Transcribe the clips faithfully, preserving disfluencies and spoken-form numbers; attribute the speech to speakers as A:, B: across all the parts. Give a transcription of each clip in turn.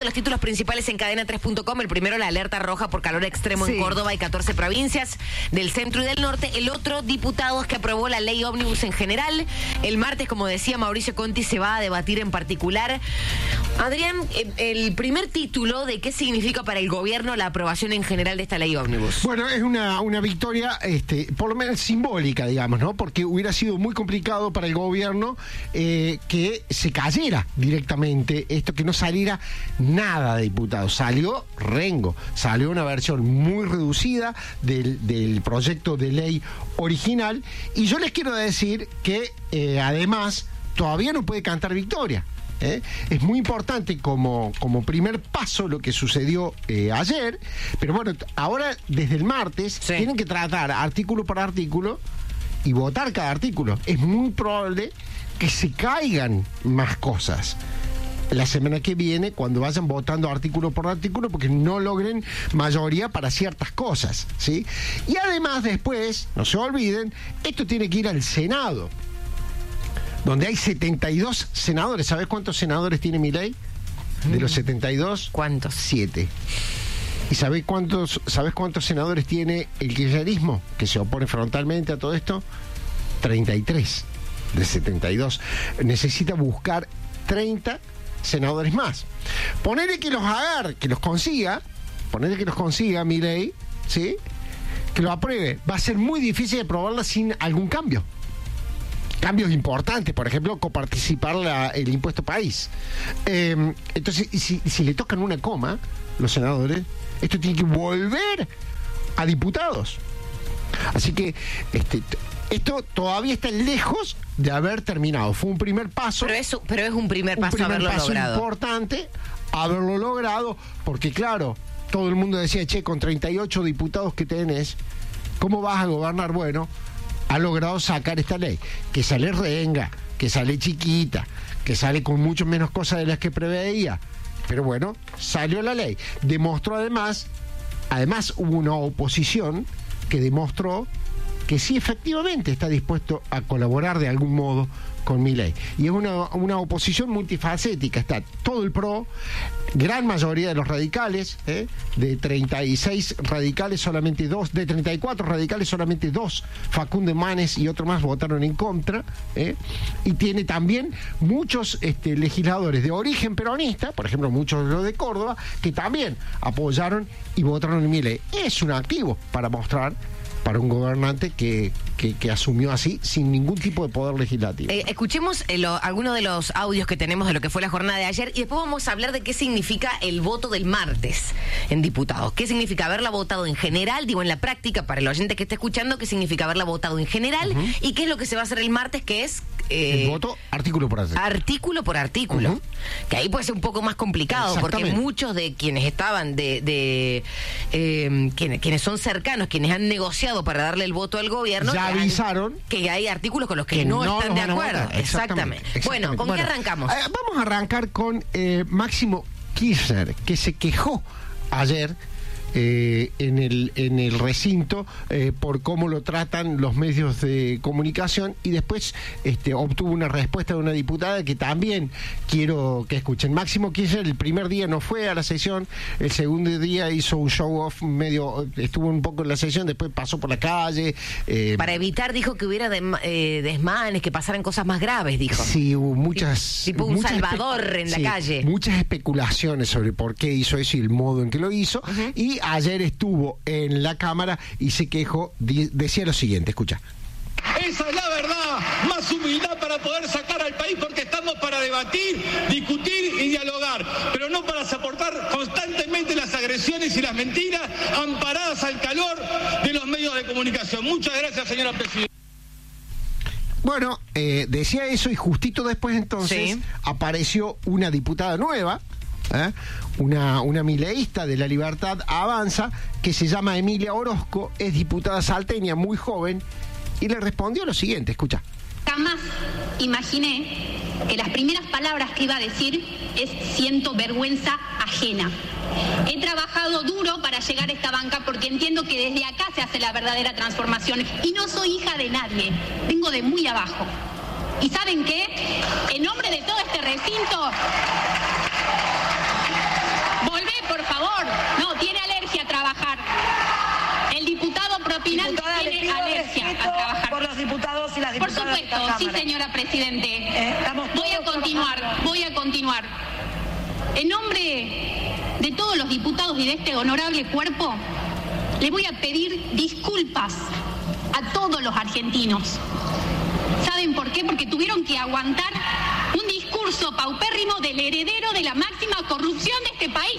A: Los títulos principales en cadena tres punto com. El primero, la alerta roja por calor extremo sí. en Córdoba y catorce provincias del centro y del norte. El otro, diputados que aprobó la ley ómnibus en general. El martes, como decía Mauricio Conti, se va a debatir en particular. Adrián, el primer título de qué significa para el gobierno la aprobación en general de esta ley ómnibus.
B: Bueno, es una, una victoria, este, por lo menos simbólica, digamos, ¿no? Porque hubiera sido muy complicado para el gobierno eh, que se cayera directamente esto, que no saliera nada de diputados. Salió rengo, salió una versión muy reducida del, del proyecto de ley original, y yo les quiero decir que eh, además todavía no puede cantar victoria. ¿Eh? Es muy importante como, como primer paso lo que sucedió eh, ayer, pero bueno, ahora desde el martes sí. tienen que tratar artículo por artículo y votar cada artículo. Es muy probable que se caigan más cosas la semana que viene cuando vayan votando artículo por artículo, porque no logren mayoría para ciertas cosas, ¿sí? Y además después, no se olviden, esto tiene que ir al Senado, donde hay setenta y dos senadores. ¿Sabes cuántos senadores tiene Milei? De los setenta y dos,
A: ¿cuántos?
B: Siete. ¿Y sabes cuántos, sabes cuántos senadores tiene el kirchnerismo, que se opone frontalmente a todo esto? treinta y tres de setenta y dos. Necesita buscar treinta senadores más. Ponele que los agarre, que los consiga, ponele que los consiga Milei, ¿sí? Que lo apruebe. Va a ser muy difícil aprobarla sin algún cambio. Cambios importantes, por ejemplo, coparticipar la, el impuesto país. Eh, entonces, si, si le tocan una coma, los senadores, esto tiene que volver a diputados. Así que este, esto todavía está lejos de haber terminado. Fue un primer paso.
A: Pero es, pero es un primer paso
B: un primer
A: haberlo
B: paso
A: logrado.
B: importante haberlo logrado, porque claro, todo el mundo decía, che, con treinta y ocho diputados que tenés, ¿cómo vas a gobernar? Bueno, ha logrado sacar esta ley, que sale renga, que sale chiquita, que sale con mucho menos cosas de las que preveía, pero bueno, salió la ley. Demostró además, además hubo una oposición que demostró que sí efectivamente está dispuesto a colaborar de algún modo con Milei. Y es una, una oposición multifacética. Está todo el PRO, gran mayoría de los radicales, ¿eh? de treinta y seis radicales, solamente dos, de treinta y cuatro radicales, solamente dos, Facundo Manes y otro más, votaron en contra, ¿eh? Y tiene también muchos este, legisladores de origen peronista, por ejemplo, muchos de los de Córdoba, que también apoyaron y votaron en Milei. Es un activo para mostrar para un gobernante que, que, que asumió así, sin ningún tipo de poder legislativo.
A: Eh, escuchemos eh, lo, algunos de los audios que tenemos de lo que fue la jornada de ayer, y después vamos a hablar de qué significa el voto del martes en diputados. ¿Qué significa haberla votado en general? Digo, en la práctica, para el oyente que esté escuchando, ¿qué significa haberla votado en general? Uh-huh. ¿Y qué es lo que se va a hacer el martes, que es...
B: Eh, el voto artículo por artículo.
A: Artículo por artículo.
B: Uh-huh.
A: Que ahí puede ser un poco más complicado, porque muchos de quienes estaban, de, de eh, quienes, quienes son cercanos, quienes han negociado para darle el voto al gobierno,
B: ya avisaron
A: han, que hay artículos con los que,
B: que
A: no,
B: no
A: están de acuerdo.
B: Exactamente,
A: Exactamente.
B: exactamente.
A: Bueno, ¿con
B: bueno,
A: qué arrancamos?
B: Eh, vamos a arrancar con eh, Máximo Kirchner, que se quejó ayer Eh, en el en el recinto eh, por cómo lo tratan los medios de comunicación, y después este, obtuvo una respuesta de una diputada que también quiero que escuchen. Máximo Kirchner el primer día no fue a la sesión, el segundo día hizo un show off medio, estuvo un poco en la sesión, después pasó por la calle. Eh,
A: Para evitar, dijo que hubiera de, eh, desmanes, que pasaran cosas más graves, dijo.
B: Sí, hubo muchas...
A: Tipo un
B: muchas
A: Salvador en la
B: sí,
A: calle.
B: Muchas especulaciones sobre por qué hizo eso y el modo en que lo hizo, uh-huh. y ayer estuvo en la Cámara y se quejó, di- decía lo siguiente, escucha.
C: Esa es la verdad, más humildad para poder sacar al país, porque estamos para debatir, discutir y dialogar, pero no para soportar constantemente las agresiones y las mentiras amparadas al calor de los medios de comunicación. Muchas gracias, señora presidenta.
B: Bueno, eh, decía eso, y justito después entonces sí. apareció una diputada nueva, ¿eh? una, una mileísta de La Libertad Avanza, que se llama Emilia Orozco, es diputada salteña, muy joven, y le respondió lo siguiente, escucha.
D: Jamás imaginé que las primeras palabras que iba a decir es siento vergüenza ajena. He trabajado duro para llegar a esta banca porque entiendo que desde acá se hace la verdadera transformación, y no soy hija de nadie, vengo de muy abajo. ¿Y saben qué? En nombre de todo este recinto...
E: y las
D: Por
E: diputadas de esta
D: supuesto, sí,
E: Cámara.
D: señora Presidente.
E: Eh, estamos
D: voy a
E: todos
D: continuar,
E: trabajando.
D: voy a continuar. En nombre de todos los diputados y de este honorable cuerpo, le voy a pedir disculpas a todos los argentinos. ¿Saben por qué? Porque tuvieron que aguantar un discurso paupérrimo del heredero de la máxima corrupción de este país.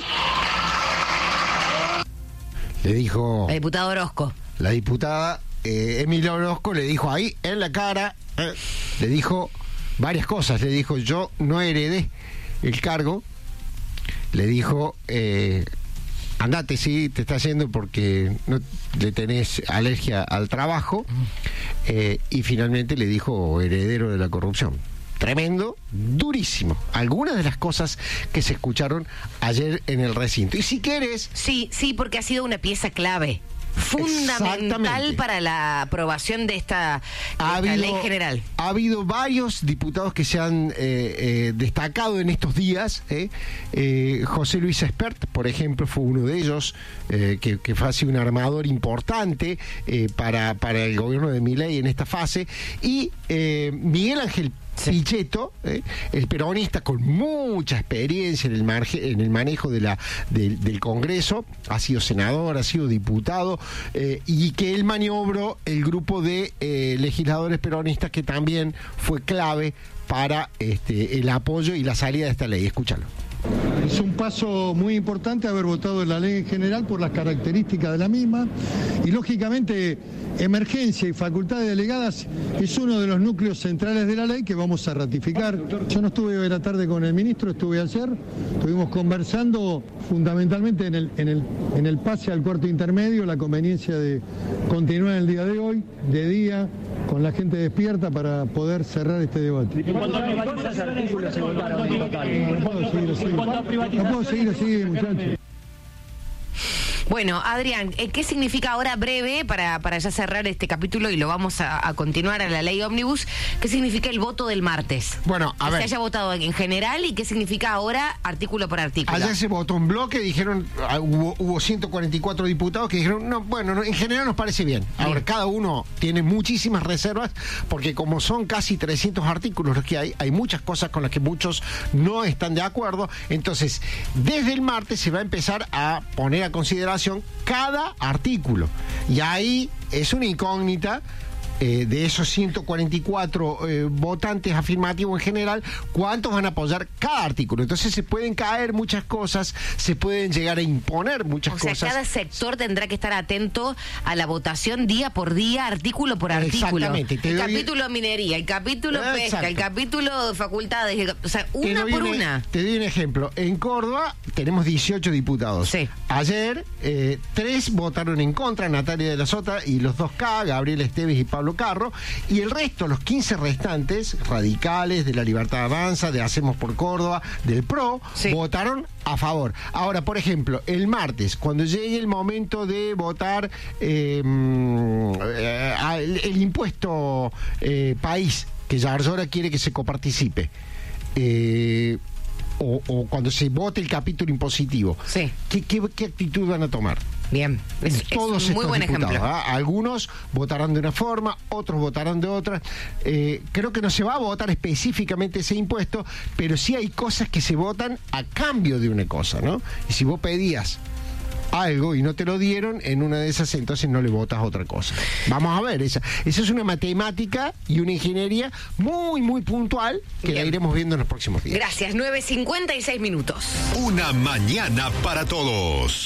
B: Le dijo
A: La diputada Orozco.
B: la diputada eh, Emilia Orozco, le dijo ahí en la cara, eh, le dijo varias cosas. Le dijo: yo no heredé el cargo. Le dijo: eh, andate, sí, te está haciendo porque no le tenés alergia al trabajo. Eh, y finalmente le dijo heredero de la corrupción. Tremendo, durísimo. Algunas de las cosas que se escucharon ayer en el recinto. Y si quieres,
A: Sí, sí, porque ha sido una pieza clave, fundamental
B: Exactamente.
A: para la aprobación de esta, de
B: ha
A: esta
B: habido,
A: ley general.
B: ha habido varios diputados que se han eh, eh, destacado en estos días. ¿eh? Eh, José Luis Espert, por ejemplo, fue uno de ellos, eh, que, que fue así un armador importante eh, para, para el gobierno de Milei en esta fase. Y eh, Miguel Ángel
A: Sí.
B: Pichetto, eh, el peronista con mucha experiencia en el marge, en el manejo de la del, del Congreso, ha sido senador, ha sido diputado, eh, y que él maniobró el grupo de eh, legisladores peronistas que también fue clave para este, el apoyo y la salida de esta ley. Escúchalo.
F: Es un paso muy importante haber votado la ley en general por las características de la misma y lógicamente emergencia y facultades delegadas es uno de los núcleos centrales de la ley que vamos a ratificar. Yo no estuve hoy a la tarde con el ministro, estuve ayer, estuvimos conversando fundamentalmente en el, en el, en el pase al cuarto intermedio, la conveniencia de continuar el día de hoy, de día, con la gente despierta para poder cerrar este debate.
G: ¿Cuántos artículos se votaron en total?
F: No puedo seguir así, no puedo seguir así, muchachos.
A: Bueno, Adrián, eh, ¿qué significa ahora breve, para, para ya cerrar este capítulo y lo vamos a, a continuar a la ley ómnibus? ¿Qué significa el voto del martes?
B: Bueno, a
A: que
B: ver.
A: se haya votado en general y qué significa ahora artículo por artículo.
B: Ayer se votó en bloque, dijeron, ah, hubo, hubo ciento cuarenta y cuatro diputados que dijeron, no, bueno, no, en general nos parece bien. Ahora,
A: Bien.
B: cada uno tiene muchísimas reservas, porque como son casi trescientos artículos los que hay, hay muchas cosas con las que muchos no están de acuerdo. Entonces, desde el martes se va a empezar a poner a consideración cada artículo. Y ahí es una incógnita. Eh, de esos ciento cuarenta y cuatro eh, votantes afirmativos en general, ¿cuántos van a apoyar cada artículo? Entonces se pueden caer muchas cosas, se pueden llegar a imponer muchas
A: O sea,
B: cosas.
A: cada sector tendrá que estar atento a la votación día por día, artículo por artículo.
B: Exactamente, te
A: El
B: doy-
A: capítulo minería, el capítulo pesca,
B: Exacto.
A: el capítulo facultades, el cap- o sea,
B: Te
A: una
B: doy
A: por
B: un-
A: una.
B: Te doy un ejemplo. En Córdoba tenemos dieciocho diputados.
A: Sí.
B: Ayer, eh, tres votaron en contra, Natalia de la Sota y los dos K, Gabriel Esteves y Pablo Carro, y el resto, los quince restantes, radicales, de la Libertad Avanza, de Hacemos por Córdoba, del P R O,
A: Sí.
B: votaron a favor. Ahora, por ejemplo, el martes, cuando llegue el momento de votar eh, eh, el, el impuesto eh, país, que Yarzora quiere que se coparticipe, eh, o, o cuando se vote el capítulo impositivo,
A: Sí.
B: ¿qué, qué, qué actitud van a tomar?
A: Bien, es, es
B: Todos
A: un muy
B: estos
A: buen
B: diputados,
A: ejemplo.
B: ¿ah? Algunos votarán de una forma, otros votarán de otra. Eh, creo que no se va a votar específicamente ese impuesto, pero sí hay cosas que se votan a cambio de una cosa, ¿no? Y si vos pedías algo y no te lo dieron, en una de esas entonces no le votas otra cosa. Vamos a ver, esa, esa es una matemática y una ingeniería muy, muy puntual que
A: Bien.
B: la iremos viendo en los próximos días.
A: Gracias, nueve cincuenta y seis minutos.
H: Una mañana para todos.